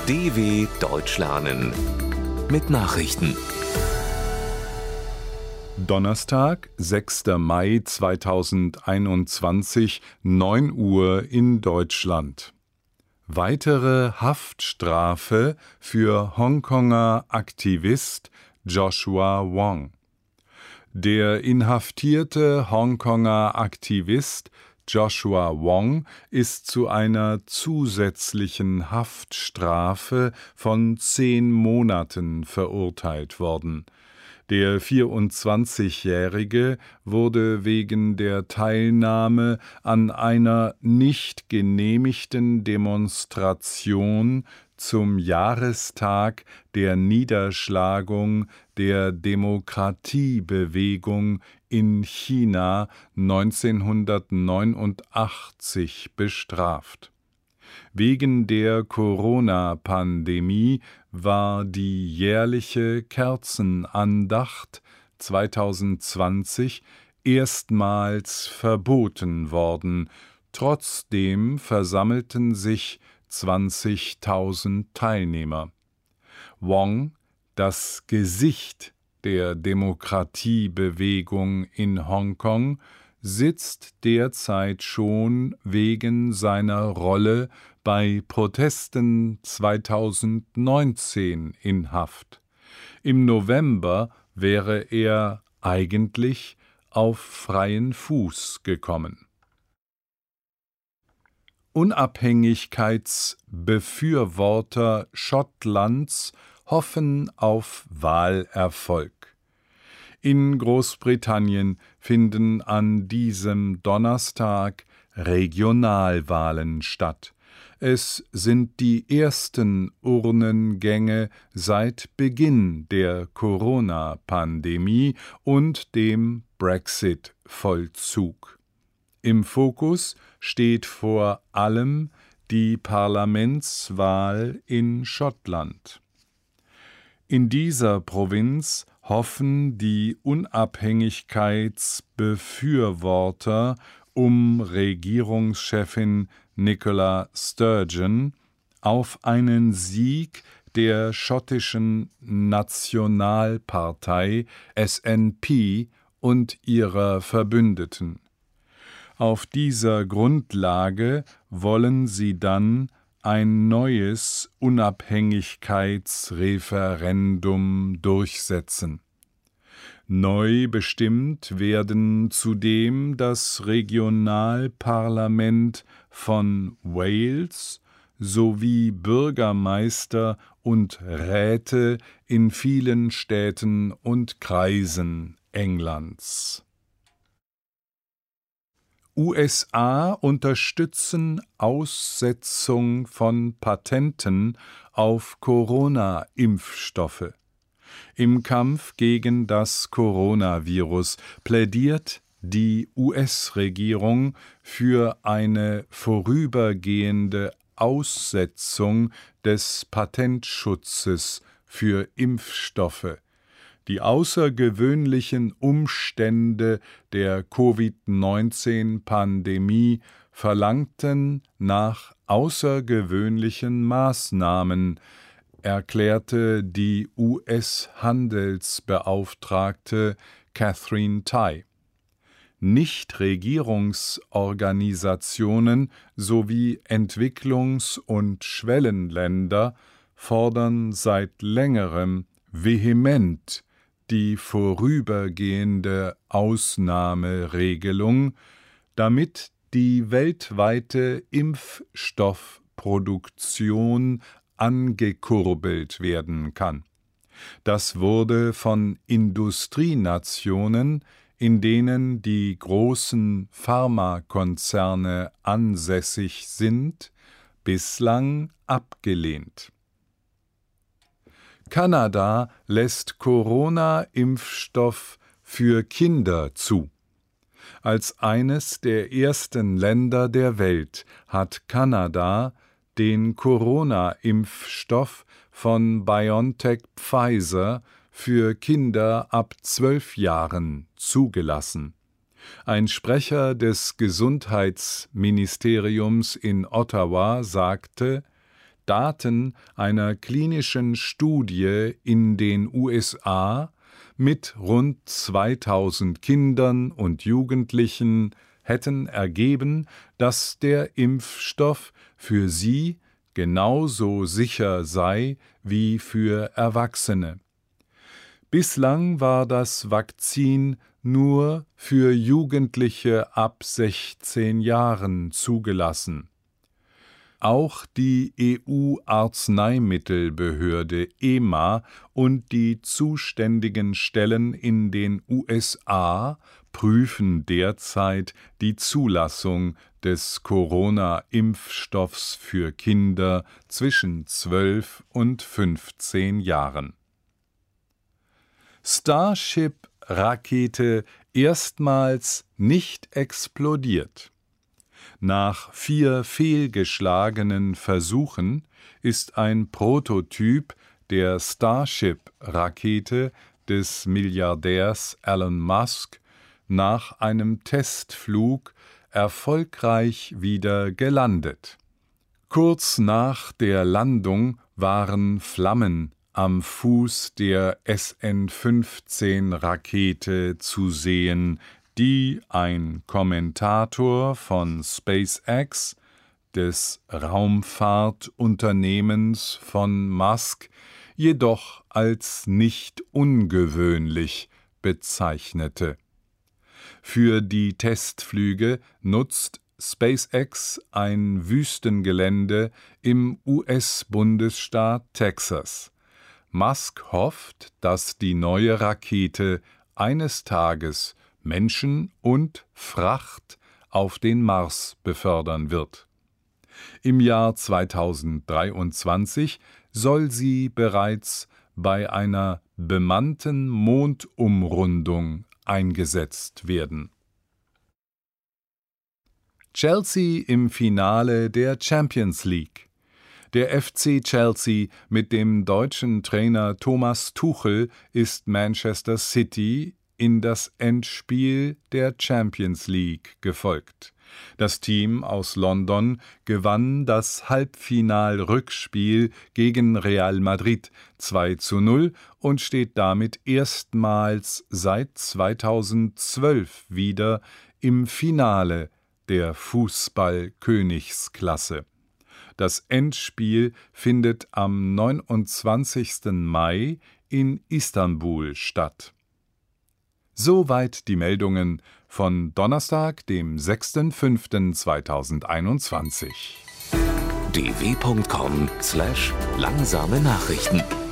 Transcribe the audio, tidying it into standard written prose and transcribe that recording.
DW Deutsch lernen mit Nachrichten. Donnerstag, 6. Mai 2021, 9 Uhr in Deutschland. Weitere Haftstrafe für Hongkonger Aktivist Joshua Wong. Der inhaftierte Hongkonger Aktivist Joshua Wong ist zu einer zusätzlichen Haftstrafe von 10 Monaten verurteilt worden. Der 24-Jährige wurde wegen der Teilnahme an einer nicht genehmigten Demonstration zum Jahrestag der Niederschlagung der Demokratiebewegung in China 1989 bestraft. Wegen der Corona-Pandemie war die jährliche Kerzenandacht 2020 erstmals verboten worden. Trotzdem versammelten sich 20.000 Teilnehmer. Wong, das Gesicht der Demokratiebewegung in Hongkong, sitzt derzeit schon wegen seiner Rolle bei Protesten 2019 in Haft. Im November wäre er eigentlich auf freien Fuß gekommen. Unabhängigkeitsbefürworter Schottlands hoffen auf Wahlerfolg. In Großbritannien finden an diesem Donnerstag Regionalwahlen statt. Es sind die ersten Urnengänge seit Beginn der Corona-Pandemie und dem Brexit-Vollzug. Im Fokus steht vor allem die Parlamentswahl in Schottland. In dieser Provinz hoffen die Unabhängigkeitsbefürworter um Regierungschefin Nicola Sturgeon auf einen Sieg der schottischen Nationalpartei SNP und ihrer Verbündeten. Auf dieser Grundlage wollen sie dann ein neues Unabhängigkeitsreferendum durchsetzen. Neu bestimmt werden zudem das Regionalparlament von Wales sowie Bürgermeister und Räte in vielen Städten und Kreisen Englands. USA unterstützen Aussetzung von Patenten auf Corona-Impfstoffe. Im Kampf gegen das Coronavirus plädiert die US-Regierung für eine vorübergehende Aussetzung des Patentschutzes für Impfstoffe. Die außergewöhnlichen Umstände der Covid-19-Pandemie verlangten nach außergewöhnlichen Maßnahmen, erklärte die US-Handelsbeauftragte Katherine Tai. Nichtregierungsorganisationen sowie Entwicklungs- und Schwellenländer fordern seit längerem vehement die vorübergehende Ausnahmeregelung, damit die weltweite Impfstoffproduktion angekurbelt werden kann. Das wurde von Industrienationen, in denen die großen Pharmakonzerne ansässig sind, bislang abgelehnt. Kanada lässt Corona-Impfstoff für Kinder zu. Als eines der ersten Länder der Welt hat Kanada den Corona-Impfstoff von BioNTech-Pfizer für Kinder ab 12 Jahren zugelassen. Ein Sprecher des Gesundheitsministeriums in Ottawa sagte, Daten einer klinischen Studie in den USA mit rund 2000 Kindern und Jugendlichen hätten ergeben, dass der Impfstoff für sie genauso sicher sei wie für Erwachsene. Bislang war das Vakzin nur für Jugendliche ab 16 Jahren zugelassen. Auch die EU-Arzneimittelbehörde EMA und die zuständigen Stellen in den USA prüfen derzeit die Zulassung des Corona-Impfstoffs für Kinder zwischen 12 und 15 Jahren. Starship-Rakete erstmals nicht explodiert. Nach 4 fehlgeschlagenen Versuchen ist ein Prototyp der Starship-Rakete des Milliardärs Elon Musk nach einem Testflug erfolgreich wieder gelandet. Kurz nach der Landung waren Flammen am Fuß der SN-15-Rakete zu sehen, die ein Kommentator von SpaceX, des Raumfahrtunternehmens von Musk, jedoch als nicht ungewöhnlich bezeichnete. Für die Testflüge nutzt SpaceX ein Wüstengelände im US-Bundesstaat Texas. Musk hofft, dass die neue Rakete eines Tages Menschen und Fracht auf den Mars befördern wird. Im Jahr 2023 soll sie bereits bei einer bemannten Mondumrundung eingesetzt werden. Chelsea im Finale der Champions League. Der FC Chelsea mit dem deutschen Trainer Thomas Tuchel ist Manchester City in das Endspiel der Champions League gefolgt. Das Team aus London gewann das Halbfinal-Rückspiel gegen Real Madrid 2:0 und steht damit erstmals seit 2012 wieder im Finale der Fußball-Königsklasse. Das Endspiel findet am 29. Mai in Istanbul statt. Soweit die Meldungen von Donnerstag, dem 6.5.2021. dw.com/langsame Nachrichten